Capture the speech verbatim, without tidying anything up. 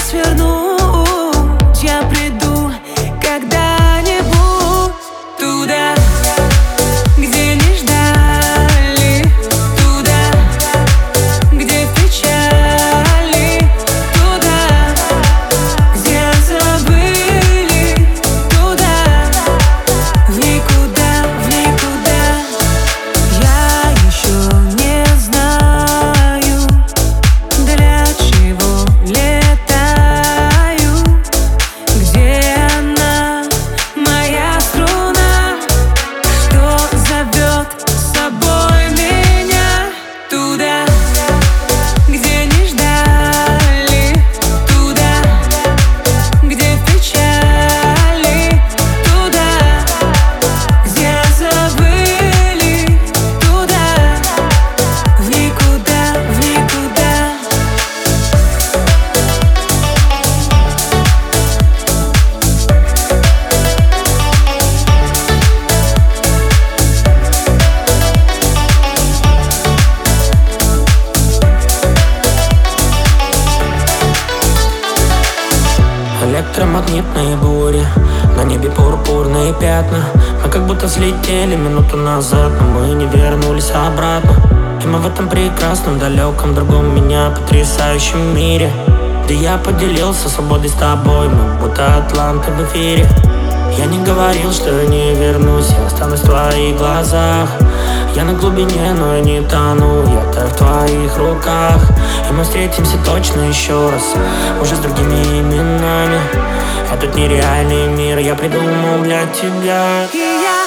свернуть. Я приду когда-нибудь туда, где не ждали, туда, где в печали, туда, где забыли, туда, в никуда, в никуда. Я еще не знаю, для чего летаю, где она, моя струна, что зовет с собой меня туда, где не ждали, туда, где в печали, туда, где забыли, туда, в никуда, в никуда. Электромагнитные бури, на небе пурпурные пятна. Мы как будто взлетели минуту назад, но мы не вернулись обратно. И мы в этом прекрасном, далеком, другом меня потрясающем мире, где я поделился свободой с тобой, мы будто атланты в эфире. Я не говорил, что я не вернусь, я останусь в твоих глазах. Я на глубине, но я не тону, я таю в твоих руках. И мы встретимся точно еще раз, уже с другими именами. Этот нереальный мир я придумал для тебя. И я